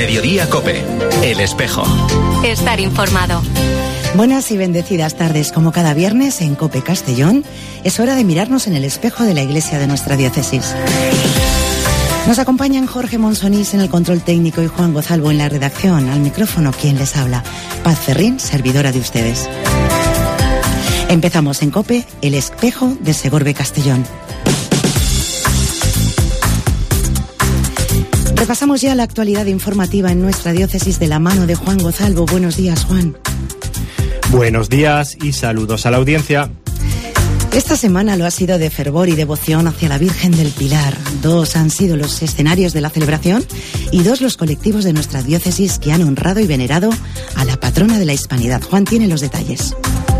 Mediodía COPE. El espejo. Estar informado. Buenas y bendecidas tardes. Como cada viernes en COPE Castellón, es hora de mirarnos en el espejo de la iglesia de nuestra diócesis. Nos acompañan Jorge Monsonís en el control técnico y Juan Gozalvo en la redacción. Al micrófono, quien les habla, Paz Ferrín, servidora de ustedes. Empezamos en COPE, el espejo de Segorbe Castellón. Repasamos ya la actualidad informativa en nuestra diócesis de la mano de Juan Gozalvo. Buenos días, Juan. Buenos días y saludos a la audiencia. Esta semana lo ha sido de fervor y devoción hacia la Virgen del Pilar. 2 han sido los escenarios de la celebración y 2 los colectivos de nuestra diócesis que han honrado y venerado a la patrona de la hispanidad. Juan tiene los detalles.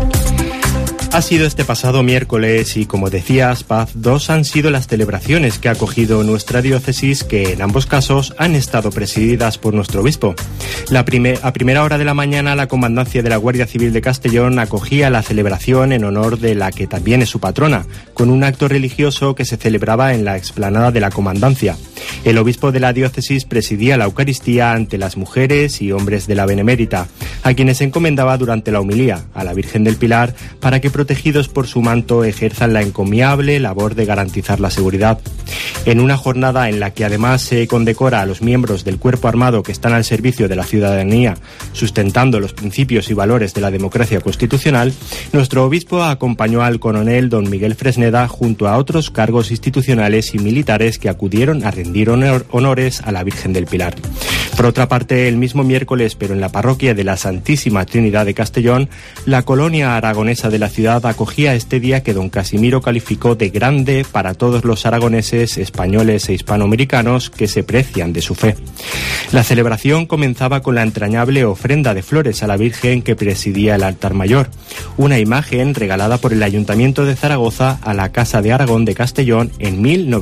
Ha sido este pasado miércoles y, como decías, Paz, 2 han sido las celebraciones que ha acogido nuestra diócesis, que en ambos casos han estado presididas por nuestro obispo. A primera hora de la mañana, la Comandancia de la Guardia Civil de Castellón acogía la celebración en honor de la que también es su patrona, con un acto religioso que se celebraba en la explanada de la Comandancia. El obispo de la diócesis presidía la Eucaristía ante las mujeres y hombres de la Benemérita, a quienes encomendaba durante la homilía a la Virgen del Pilar para que, protegidos por su manto, ejerzan la encomiable labor de garantizar la seguridad. En una jornada en la que además se condecora a los miembros del cuerpo armado que están al servicio de la ciudadanía, sustentando los principios y valores de la democracia constitucional, nuestro obispo acompañó al coronel don Miguel Fresneda junto a otros cargos institucionales y militares que acudieron a rendir honores a la Virgen del Pilar. Por otra parte, el mismo miércoles, pero en la parroquia de la Santísima Trinidad de Castellón, la colonia aragonesa de la ciudad acogía este día que don Casimiro calificó de grande para todos los aragoneses, españoles e hispanoamericanos que se precian de su fe. La celebración comenzaba con la entrañable ofrenda de flores a la Virgen que presidía el altar mayor, una imagen regalada por el Ayuntamiento de Zaragoza a la Casa de Aragón de Castellón en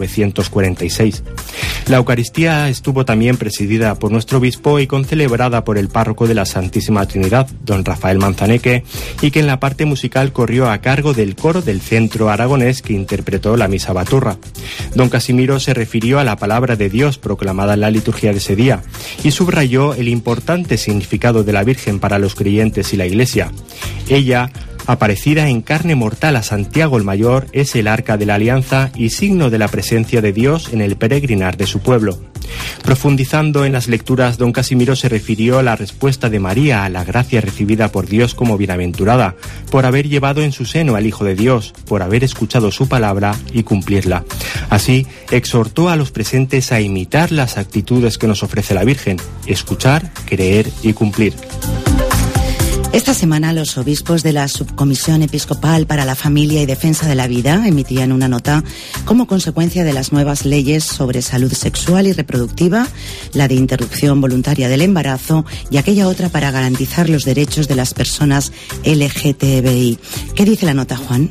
1946. La Eucaristía estuvo también presidida por nuestro obispo y concelebrada por el párroco de la Santísima Trinidad, don Rafael Manzaneque, y que en la parte musical corrió a cargo del coro del Centro Aragonés que interpretó la misa baturra. Don Casimiro se refirió a la palabra de Dios proclamada en la liturgia de ese día y subrayó el importante significado de la Virgen para los creyentes y la Iglesia. Ella, aparecida en carne mortal a Santiago el Mayor, es el arca de la alianza y signo de la presencia de Dios en el peregrinar de su pueblo. Profundizando en las lecturas, don Casimiro se refirió a la respuesta de María a la gracia recibida por Dios como bienaventurada, por haber llevado en su seno al Hijo de Dios, por haber escuchado su palabra y cumplirla. Así, exhortó a los presentes a imitar las actitudes que nos ofrece la Virgen: escuchar, creer y cumplir. Esta semana los obispos de la Subcomisión Episcopal para la Familia y Defensa de la Vida emitían una nota como consecuencia de las nuevas leyes sobre salud sexual y reproductiva, la de interrupción voluntaria del embarazo y aquella otra para garantizar los derechos de las personas LGTBI. ¿Qué dice la nota, Juan?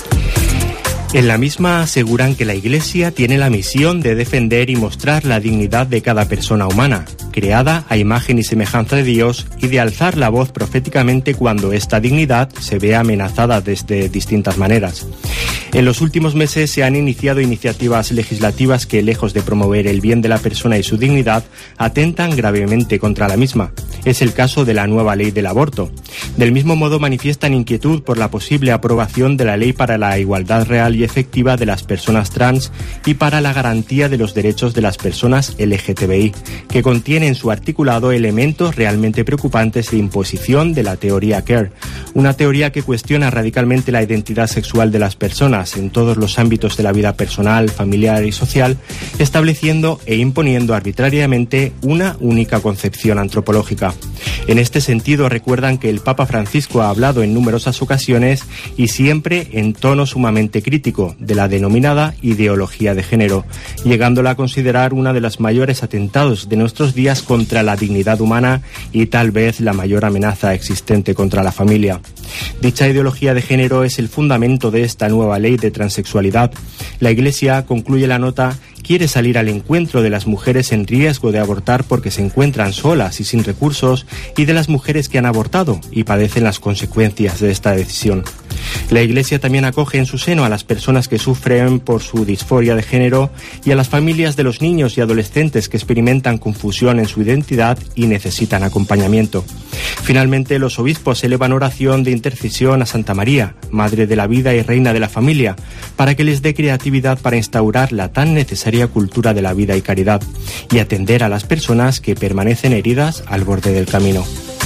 En la misma aseguran que la Iglesia tiene la misión de defender y mostrar la dignidad de cada persona humana, creada a imagen y semejanza de Dios, y de alzar la voz proféticamente cuando esta dignidad se ve amenazada desde distintas maneras. En los últimos meses se han iniciado iniciativas legislativas que, lejos de promover el bien de la persona y su dignidad, atentan gravemente contra la misma. Es el caso de la nueva ley del aborto. Del mismo modo manifiestan inquietud por la posible aprobación de la ley para la igualdad real y efectiva de las personas trans y para la garantía de los derechos de las personas LGTBI, que contiene en su articulado elementos realmente preocupantes de imposición de la teoría queer, una teoría que cuestiona radicalmente la identidad sexual de las personas en todos los ámbitos de la vida personal, familiar y social, estableciendo e imponiendo arbitrariamente una única concepción antropológica. En este sentido, recuerdan que el Papa Francisco ha hablado en numerosas ocasiones y siempre en tono sumamente crítico de la denominada ideología de género, llegándola a considerar una de los mayores atentados de nuestros días contra la dignidad humana y tal vez la mayor amenaza existente contra la familia. Dicha ideología de género es el fundamento de esta nueva ley de transexualidad. La Iglesia, concluye la nota, quiere salir al encuentro de las mujeres en riesgo de abortar porque se encuentran solas y sin recursos, y de las mujeres que han abortado y padecen las consecuencias de esta decisión. La Iglesia también acoge en su seno a las personas que sufren por su disforia de género y a las familias de los niños y adolescentes que experimentan confusión en su identidad y necesitan acompañamiento. Finalmente, los obispos elevan oración de intercesión a Santa María, Madre de la Vida y Reina de la Familia, para que les dé creatividad para instaurar la tan necesaria cultura de la vida y caridad y atender a las personas que permanecen heridas al borde del camino.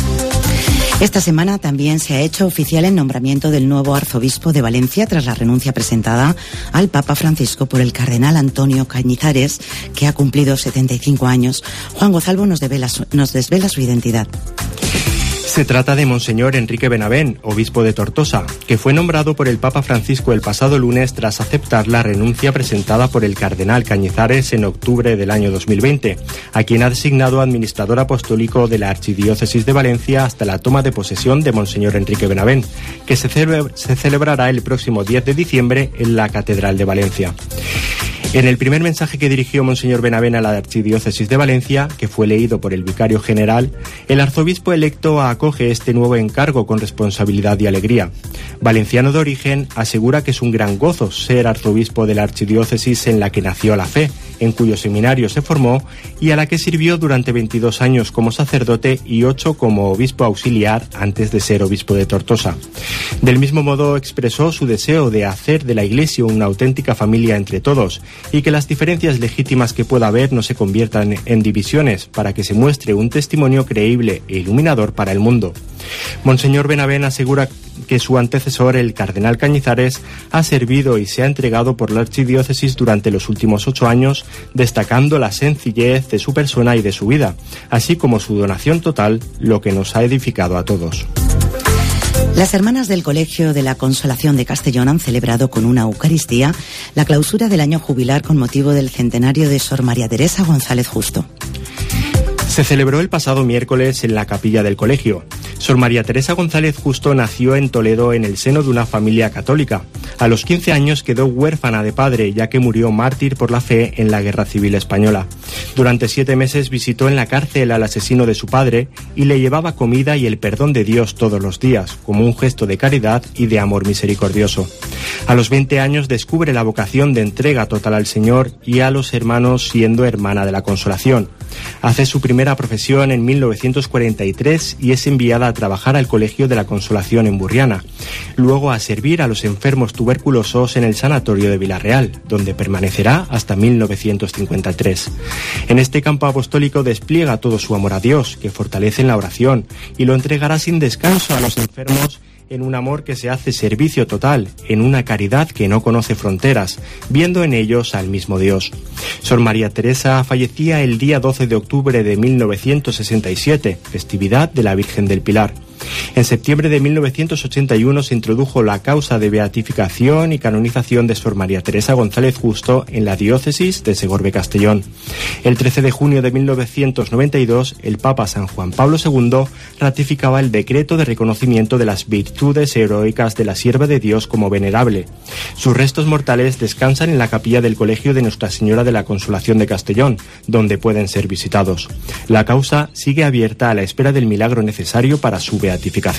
Esta semana también se ha hecho oficial el nombramiento del nuevo arzobispo de Valencia tras la renuncia presentada al Papa Francisco por el cardenal Antonio Cañizares, que ha cumplido 75 años. Juan Gozalvo nos desvela su identidad. Se trata de Monseñor Enrique Benavent, obispo de Tortosa, que fue nombrado por el Papa Francisco el pasado lunes tras aceptar la renuncia presentada por el cardenal Cañizares en octubre del año 2020, a quien ha designado administrador apostólico de la Archidiócesis de Valencia hasta la toma de posesión de Monseñor Enrique Benavent, que se celebrará el próximo 10 de diciembre en la Catedral de Valencia. En el primer mensaje que dirigió Monseñor Benavent a la Archidiócesis de Valencia, que fue leído por el vicario general, el arzobispo electo acoge este nuevo encargo con responsabilidad y alegría. Valenciano de origen, asegura que es un gran gozo ser arzobispo de la Archidiócesis en la que nació la fe, en cuyo seminario se formó y a la que sirvió durante 22 años como sacerdote y 8 como obispo auxiliar antes de ser obispo de Tortosa. Del mismo modo expresó su deseo de hacer de la Iglesia una auténtica familia entre todos y que las diferencias legítimas que pueda haber no se conviertan en divisiones, para que se muestre un testimonio creíble e iluminador para el mundo. Monseñor Benavent asegura que su antecesor, el cardenal Cañizares, ha servido y se ha entregado por la archidiócesis durante los últimos 8 años, destacando la sencillez de su persona y de su vida, así como su donación total, lo que nos ha edificado a todos. Las hermanas del Colegio de la Consolación de Castellón han celebrado con una Eucaristía la clausura del año jubilar con motivo del centenario de Sor María Teresa González Justo. Se celebró el pasado miércoles en la capilla del colegio. Sor María Teresa González Justo nació en Toledo en el seno de una familia católica. A los 15 años quedó huérfana de padre, ya que murió mártir por la fe en la Guerra Civil Española. Durante 7 meses visitó en la cárcel al asesino de su padre y le llevaba comida y el perdón de Dios todos los días, como un gesto de caridad y de amor misericordioso. A los 20 años descubre la vocación de entrega total al Señor y a los hermanos, siendo hermana de la Consolación. Hace su primera profesión en 1943 y es enviada a trabajar al Colegio de la Consolación en Burriana, luego a servir a los enfermos tuberculosos en el Sanatorio de Villarreal, donde permanecerá hasta 1953. En este campo apostólico despliega todo su amor a Dios, que fortalece en la oración, y lo entregará sin descanso a los enfermos en un amor que se hace servicio total, en una caridad que no conoce fronteras, viendo en ellos al mismo Dios. Sor María Teresa fallecía el día 12 de octubre de 1967, festividad de la Virgen del Pilar. En septiembre de 1981 se introdujo la causa de beatificación y canonización de Sor María Teresa González Justo en la diócesis de Segorbe-Castellón. El 13 de junio de 1992, el Papa San Juan Pablo II ratificaba el decreto de reconocimiento de las virtudes heroicas de la sierva de Dios como venerable. Sus restos mortales descansan en la capilla del Colegio de Nuestra Señora de la Consolación de Castellón, donde pueden ser visitados. La causa sigue abierta a la espera del milagro necesario para su beatificación.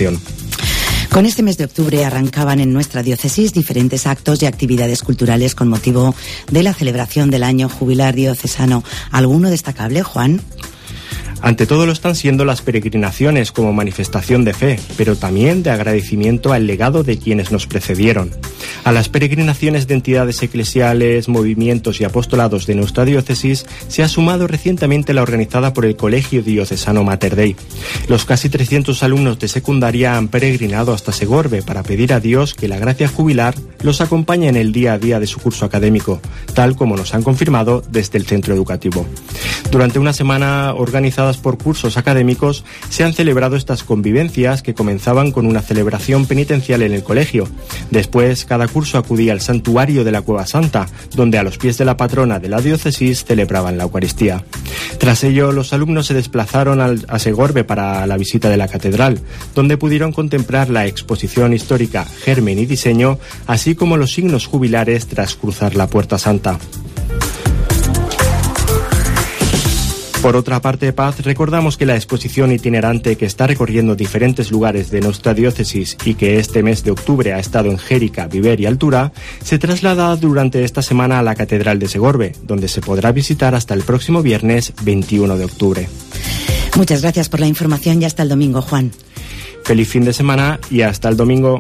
Con este mes de octubre arrancaban en nuestra diócesis diferentes actos y actividades culturales con motivo de la celebración del año jubilar diocesano. ¿Alguno destacable, Juan? Ante todo lo están siendo las peregrinaciones como manifestación de fe, pero también de agradecimiento al legado de quienes nos precedieron. A las peregrinaciones de entidades eclesiales, movimientos y apostolados de nuestra diócesis se ha sumado recientemente la organizada por el Colegio Diocesano Mater Dei. Los casi 300 alumnos de secundaria han peregrinado hasta Segorbe para pedir a Dios que la gracia jubilar los acompañe en el día a día de su curso académico, tal como nos han confirmado desde el centro educativo. Durante una semana organizada por cursos académicos se han celebrado estas convivencias que comenzaban con una celebración penitencial en el colegio. Después, cada curso acudía al santuario de la Cueva Santa, donde a los pies de la patrona de la diócesis celebraban la Eucaristía. Tras ello, los alumnos se desplazaron a Segorbe para la visita de la catedral, donde pudieron contemplar la exposición histórica Germen y Diseño, así como los signos jubilares tras cruzar la Puerta Santa. Por otra parte, Paz, recordamos que la exposición itinerante que está recorriendo diferentes lugares de nuestra diócesis y que este mes de octubre ha estado en Jérica, Viver y Altura, se traslada durante esta semana a la Catedral de Segorbe, donde se podrá visitar hasta el próximo viernes 21 de octubre. Muchas gracias por la información y hasta el domingo, Juan. Feliz fin de semana y hasta el domingo.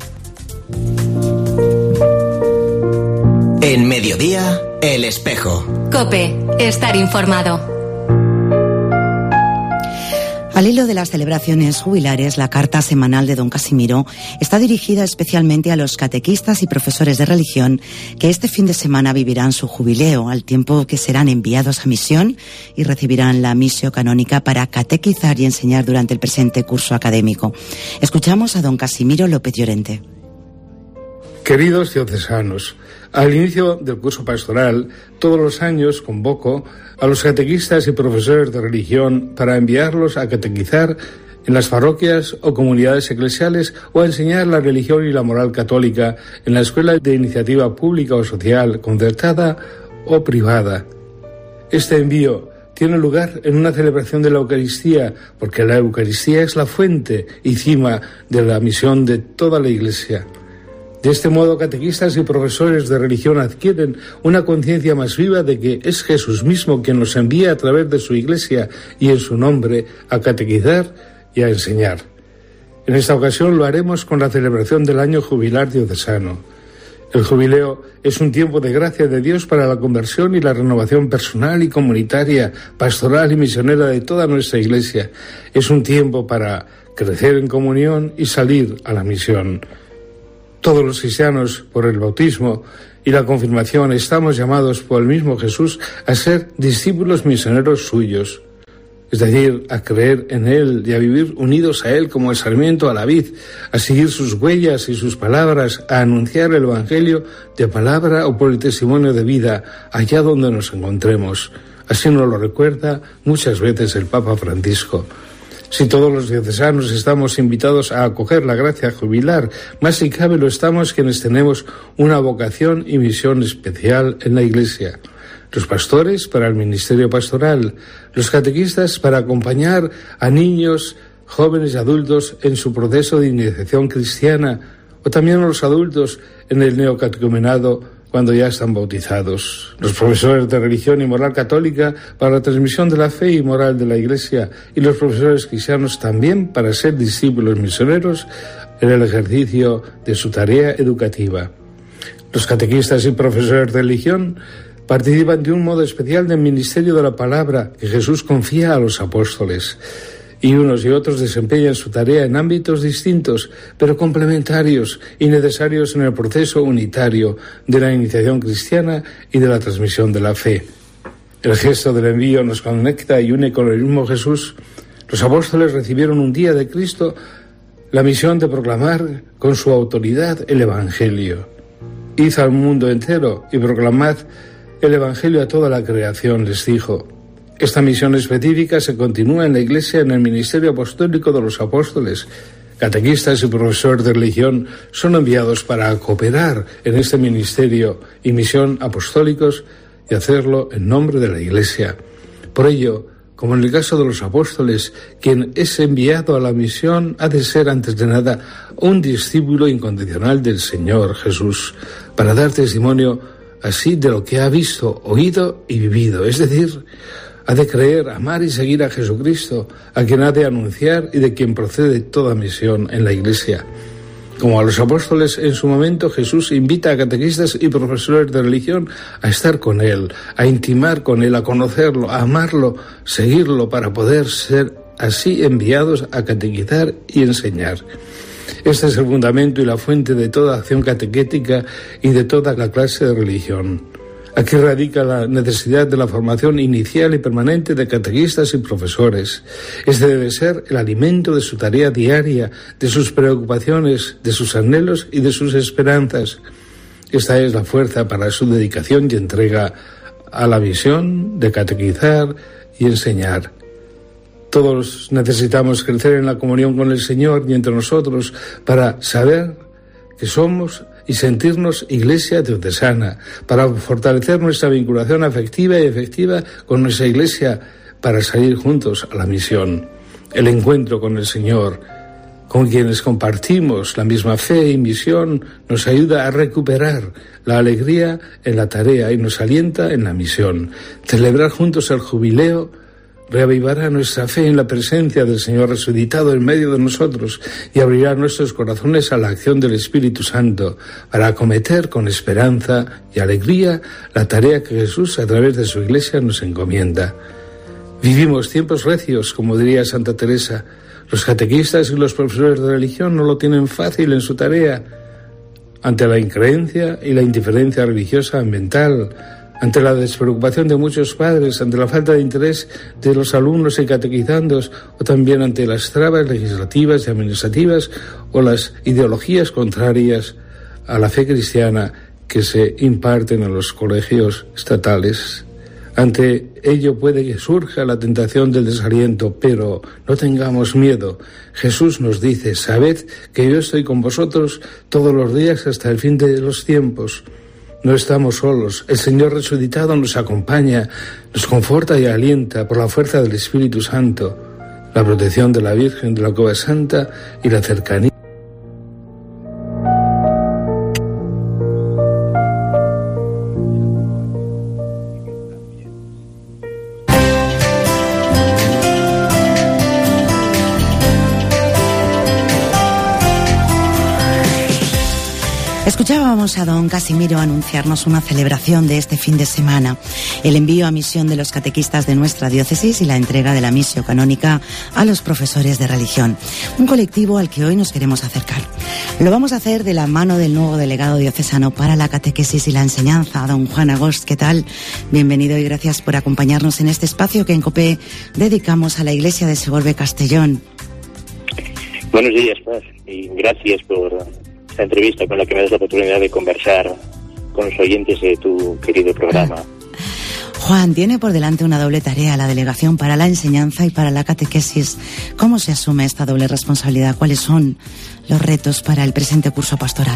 En Mediodía, El Espejo. COPE, estar informado. Al hilo de las celebraciones jubilares, la carta semanal de don Casimiro está dirigida especialmente a los catequistas y profesores de religión que este fin de semana vivirán su jubileo, al tiempo que serán enviados a misión y recibirán la misio canónica para catequizar y enseñar durante el presente curso académico. Escuchamos a don Casimiro López Llorente. Queridos diocesanos, al inicio del curso pastoral, todos los años convoco a los catequistas y profesores de religión para enviarlos a catequizar en las parroquias o comunidades eclesiales o a enseñar la religión y la moral católica en la escuela de iniciativa pública o social, concertada o privada. Este envío tiene lugar en una celebración de la Eucaristía, porque la Eucaristía es la fuente y cima de la misión de toda la Iglesia. De este modo, catequistas y profesores de religión adquieren una conciencia más viva de que es Jesús mismo quien los envía a través de su Iglesia y en su nombre a catequizar y a enseñar. En esta ocasión lo haremos con la celebración del año jubilar diocesano. El jubileo es un tiempo de gracia de Dios para la conversión y la renovación personal y comunitaria, pastoral y misionera de toda nuestra Iglesia. Es un tiempo para crecer en comunión y salir a la misión. Todos los cristianos, por el bautismo y la confirmación, estamos llamados por el mismo Jesús a ser discípulos misioneros suyos, es decir, a creer en Él y a vivir unidos a Él como el sarmiento a la vid, a seguir sus huellas y sus palabras, a anunciar el Evangelio de palabra o por el testimonio de vida allá donde nos encontremos. Así nos lo recuerda muchas veces el Papa Francisco. Si todos los diocesanos estamos invitados a acoger la gracia jubilar, más si cabe lo estamos quienes tenemos una vocación y misión especial en la Iglesia. Los pastores para el ministerio pastoral, los catequistas para acompañar a niños, jóvenes y adultos en su proceso de iniciación cristiana, o también a los adultos en el neocatecumenado cuando ya están bautizados. Los profesores de religión y moral católica para la transmisión de la fe y moral de la Iglesia, y los profesores cristianos también para ser discípulos misioneros en el ejercicio de su tarea educativa. Los catequistas y profesores de religión participan de un modo especial del ministerio de la palabra que Jesús confía a los apóstoles. Y unos y otros desempeñan su tarea en ámbitos distintos, pero complementarios y necesarios en el proceso unitario de la iniciación cristiana y de la transmisión de la fe. El gesto del envío nos conecta y une con el mismo Jesús. Los apóstoles recibieron un día de Cristo la misión de proclamar con su autoridad el Evangelio. Id al mundo entero y proclamad el Evangelio a toda la creación, les dijo. Esta misión específica se continúa en la Iglesia en el ministerio apostólico de los apóstoles. Catequistas y profesores de religión son enviados para cooperar en este ministerio y misión apostólicos y hacerlo en nombre de la Iglesia. Por ello, como en el caso de los apóstoles, quien es enviado a la misión ha de ser antes de nada un discípulo incondicional del Señor Jesús, para dar testimonio así de lo que ha visto, oído y vivido, es decir, ha de creer, amar y seguir a Jesucristo, a quien ha de anunciar y de quien procede toda misión en la Iglesia. Como a los apóstoles en su momento, Jesús invita a catequistas y profesores de religión a estar con Él, a intimar con Él, a conocerlo, a amarlo, seguirlo, para poder ser así enviados a catequizar y enseñar. Este es el fundamento y la fuente de toda acción catequética y de toda la clase de religión. Aquí radica la necesidad de la formación inicial y permanente de catequistas y profesores. Este debe ser el alimento de su tarea diaria, de sus preocupaciones, de sus anhelos y de sus esperanzas. Esta es la fuerza para su dedicación y entrega a la misión de catequizar y enseñar. Todos necesitamos crecer en la comunión con el Señor y entre nosotros para saber que somos y sentirnos Iglesia diocesana, para fortalecer nuestra vinculación afectiva y efectiva con nuestra Iglesia para salir juntos a la misión. El encuentro con el Señor, con quienes compartimos la misma fe y misión, nos ayuda a recuperar la alegría en la tarea y nos alienta en la misión. Celebrar juntos el jubileo reavivará nuestra fe en la presencia del Señor resucitado en medio de nosotros y abrirá nuestros corazones a la acción del Espíritu Santo para acometer con esperanza y alegría la tarea que Jesús a través de su Iglesia nos encomienda. Vivimos tiempos recios, como diría Santa Teresa. Los catequistas y los profesores de religión no lo tienen fácil en su tarea. Ante la increencia y la indiferencia religiosa ambiental, ante la despreocupación de muchos padres, ante la falta de interés de los alumnos y catequizandos, o también ante las trabas legislativas y administrativas o las ideologías contrarias a la fe cristiana que se imparten en los colegios estatales. Ante ello puede que surja la tentación del desaliento, pero no tengamos miedo. Jesús nos dice: sabed que yo estoy con vosotros todos los días hasta el fin de los tiempos. No estamos solos. El Señor resucitado nos acompaña, nos conforta y alienta por la fuerza del Espíritu Santo, la protección de la Virgen de la Cova Santa y la cercanía. Escuchábamos a don Casimiro anunciarnos una celebración de este fin de semana, el envío a misión de los catequistas de nuestra diócesis y la entrega de la misión canónica a los profesores de religión, un colectivo al que hoy nos queremos acercar. Lo vamos a hacer de la mano del nuevo delegado diocesano para la catequesis y la enseñanza, don Juan Agost. ¿Qué tal? Bienvenido y gracias por acompañarnos en este espacio que en COPE dedicamos a la Iglesia de Segorbe Castellón. Buenos días, Paz, y gracias por esta entrevista con la que me das la oportunidad de conversar con los oyentes de tu querido programa. Juan, tiene por delante una doble tarea, la delegación para la enseñanza y para la catequesis. ¿Cómo se asume esta doble responsabilidad? ¿Cuáles son los retos para el presente curso pastoral?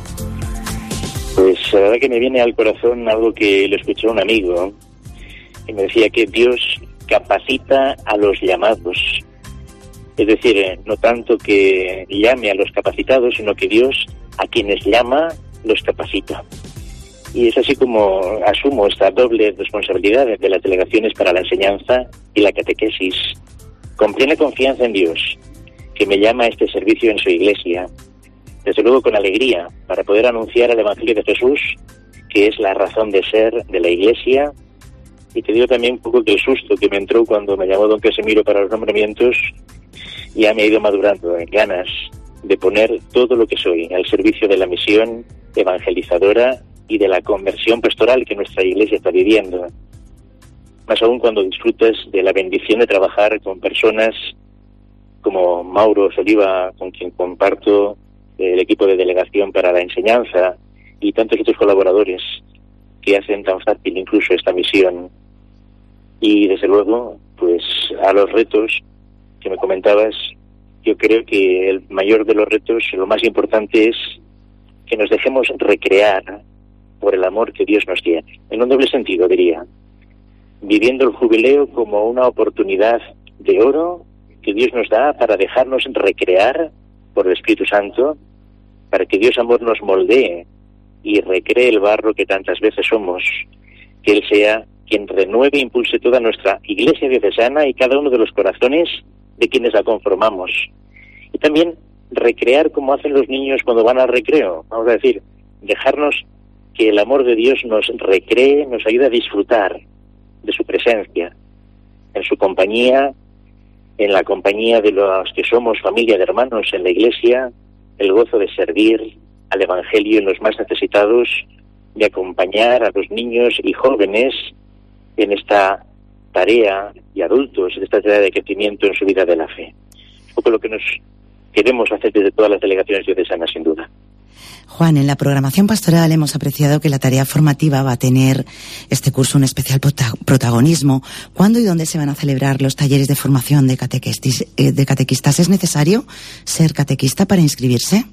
Pues la verdad que me viene al corazón algo que le escuché a un amigo y me decía que Dios capacita a los llamados. Es decir, no tanto que llame a los capacitados, sino que Dios a quienes llama los capacita. Y es así como asumo esta doble responsabilidad de las delegaciones para la enseñanza y la catequesis, con plena confianza en Dios, que me llama a este servicio en su Iglesia, desde luego con alegría, para poder anunciar el Evangelio de Jesús, que es la razón de ser de la Iglesia. Y te digo también un poco que el susto que me entró cuando me llamó don Casimiro para los nombramientos ya me ha ido madurando en ganas de poner todo lo que soy al servicio de la misión evangelizadora y de la conversión pastoral que nuestra Iglesia está viviendo. Más aún cuando disfrutas de la bendición de trabajar con personas como Mauro Soliva, con quien comparto el equipo de delegación para la enseñanza, y tantos otros colaboradores que hacen tan fácil incluso esta misión. Y desde luego, pues a los retos que me comentabas, yo creo que el mayor de los retos, lo más importante es que nos dejemos recrear por el amor que Dios nos tiene. En un doble sentido, diría, viviendo el jubileo como una oportunidad de oro que Dios nos da para dejarnos recrear por el Espíritu Santo, para que Dios amor nos moldee y recree el barro que tantas veces somos, que Él sea quien renueve e impulse toda nuestra Iglesia diocesana y cada uno de los corazones de quienes la conformamos. Y también recrear como hacen los niños cuando van al recreo, vamos a decir, dejarnos que el amor de Dios nos recree, nos ayude a disfrutar de su presencia, en su compañía, en la compañía de los que somos familia de hermanos en la Iglesia, el gozo de servir al Evangelio en los más necesitados, de acompañar a los niños y jóvenes en esta tarea, y adultos, en esta tarea de crecimiento en su vida de la fe. Un poco lo que nos queremos hacer desde todas las delegaciones diocesanas, sin duda. Juan, en la programación pastoral hemos apreciado que la tarea formativa va a tener este curso un especial protagonismo. ¿Cuándo y dónde se van a celebrar los talleres de formación de catequistas? ¿Es necesario ser catequista para inscribirse?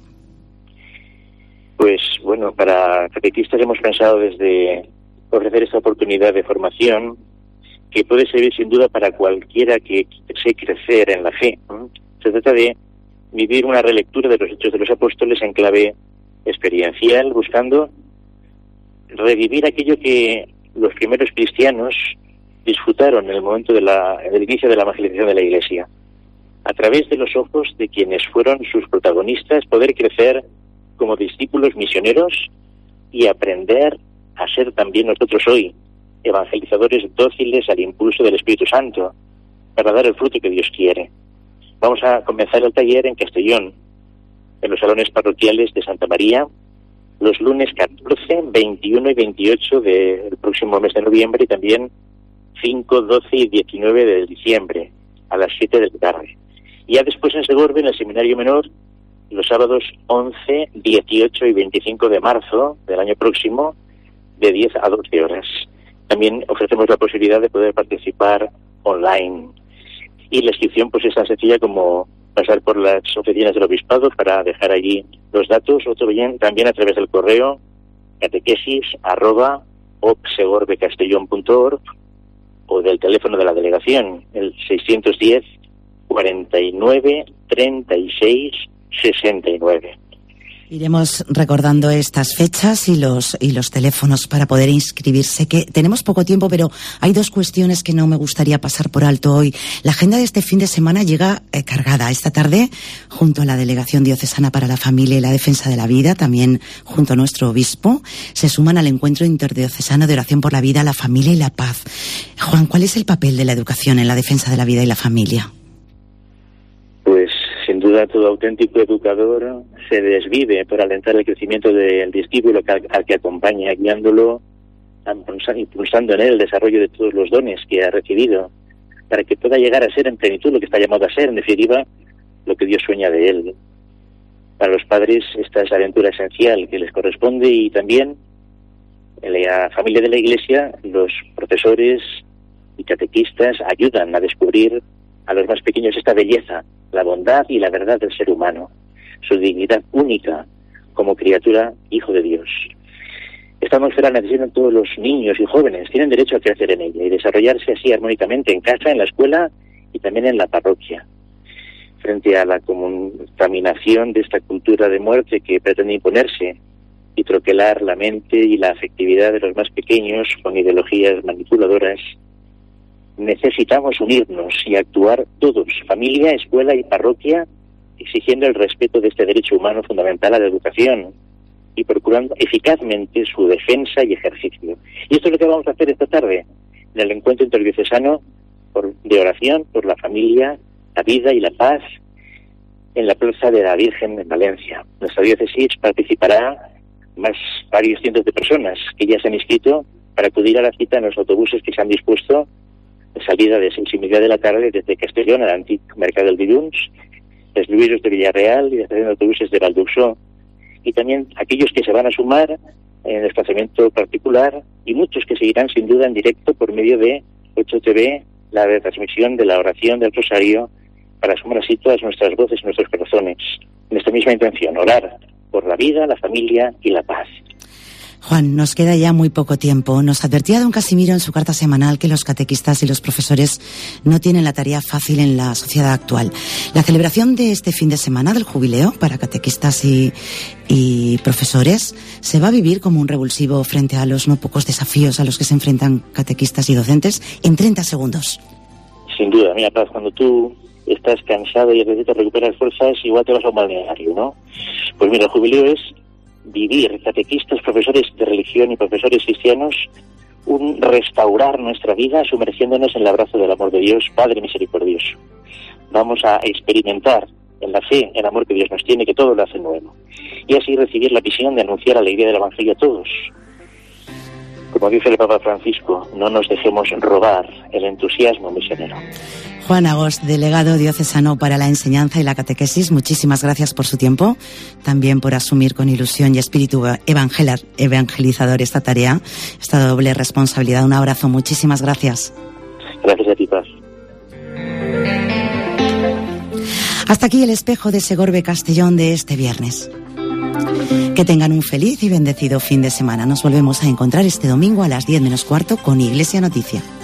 Pues bueno, para catequistas hemos pensado desde ofrecer esta oportunidad de formación que puede servir sin duda para cualquiera que desee crecer en la fe. Se trata de vivir una relectura de los Hechos de los Apóstoles en clave experiencial, buscando revivir aquello que los primeros cristianos disfrutaron en el momento del inicio de la evangelización de la Iglesia. A través de los ojos de quienes fueron sus protagonistas, poder crecer como discípulos misioneros y aprender a ser también nosotros hoy evangelizadores dóciles al impulso del Espíritu Santo para dar el fruto que Dios quiere. Vamos a comenzar el taller en Castellón, en los salones parroquiales de Santa María, los lunes 14, 21 y 28 del próximo mes de noviembre y también 5, 12 y 19 de diciembre a las 7 de la tarde. Y ya después en Segorbe, en el Seminario Menor, los sábados 11, 18 y 25 de marzo del año próximo, de 10 a 12 horas. También ofrecemos la posibilidad de poder participar online. Y la inscripción pues es tan sencilla como pasar por las oficinas del obispado para dejar allí los datos, o también a través del correo catequesis@opsegorbecastellón.org o del teléfono de la delegación, el 610 49 36 69. Iremos recordando estas fechas y los teléfonos para poder inscribirse, que tenemos poco tiempo, pero hay dos cuestiones que no me gustaría pasar por alto hoy. La agenda de este fin de semana llega cargada. Esta tarde, junto a la Delegación Diocesana para la Familia y la Defensa de la Vida, también junto a nuestro obispo, se suman al encuentro interdiocesano de oración por la vida, la familia y la paz. Juan, ¿cuál es el papel de la educación en la defensa de la vida y la familia? Pues sin duda todo auténtico educador se desvive por alentar el crecimiento del discípulo al que acompaña, guiándolo, impulsando en él el desarrollo de todos los dones que ha recibido, para que pueda llegar a ser en plenitud lo que está llamado a ser, en definitiva, lo que Dios sueña de él. Para los padres esta es la aventura esencial que les corresponde, y también en la familia de la Iglesia los profesores y catequistas ayudan a descubrir a los más pequeños esta belleza, la bondad y la verdad del ser humano, su dignidad única como criatura, hijo de Dios. Esta atmósfera necesitan todos los niños y jóvenes, tienen derecho a crecer en ella y desarrollarse así armónicamente en casa, en la escuela y también en la parroquia. Frente a la contaminación de esta cultura de muerte que pretende imponerse y troquelar la mente y la afectividad de los más pequeños con ideologías manipuladoras, necesitamos unirnos y actuar todos, familia, escuela y parroquia, exigiendo el respeto de este derecho humano fundamental a la educación y procurando eficazmente su defensa y ejercicio. Y esto es lo que vamos a hacer esta tarde, en el encuentro interdiocesano de oración por la familia, la vida y la paz, en la Plaza de la Virgen en Valencia. Nuestra diócesis participará varios cientos de personas que ya se han inscrito para acudir a la cita en los autobuses que se han dispuesto de salida de 6:30 de la tarde desde Castellón al Antic Mercat del Dilluns, desde Luis de Villarreal y desde autobuses de Valduxó, y también aquellos que se van a sumar en desplazamiento particular, y muchos que seguirán sin duda en directo por medio de 8TV, la retransmisión de la oración del Rosario, para sumar así todas nuestras voces y nuestros corazones en esta misma intención: orar por la vida, la familia y la paz. Juan, nos queda ya muy poco tiempo. Nos advertía don Casimiro en su carta semanal que los catequistas y los profesores no tienen la tarea fácil en la sociedad actual. La celebración de este fin de semana del jubileo para catequistas y profesores se va a vivir como un revulsivo frente a los no pocos desafíos a los que se enfrentan catequistas y docentes en 30 segundos. Sin duda, mira, Paz, cuando tú estás cansado y necesitas recuperar fuerzas, igual te vas a un balneario, ¿no? Pues mira, el jubileo es vivir, catequistas, profesores de religión y profesores cristianos, un restaurar nuestra vida sumergiéndonos en el abrazo del amor de Dios, Padre misericordioso. Vamos a experimentar en la fe el amor que Dios nos tiene, que todo lo hace nuevo, y así recibir la visión de anunciar la alegría del Evangelio a todos. Como dice el Papa Francisco, no nos dejemos robar el entusiasmo misionero. Juan Agost, delegado diocesano para la enseñanza y la catequesis, muchísimas gracias por su tiempo, también por asumir con ilusión y espíritu evangelizador esta tarea, esta doble responsabilidad. Un abrazo, muchísimas gracias. Gracias a ti, Paz. Hasta aquí el espejo de Segorbe Castellón de este viernes. Que tengan un feliz y bendecido fin de semana. Nos volvemos a encontrar este domingo a las 10 menos cuarto con Iglesia Noticia.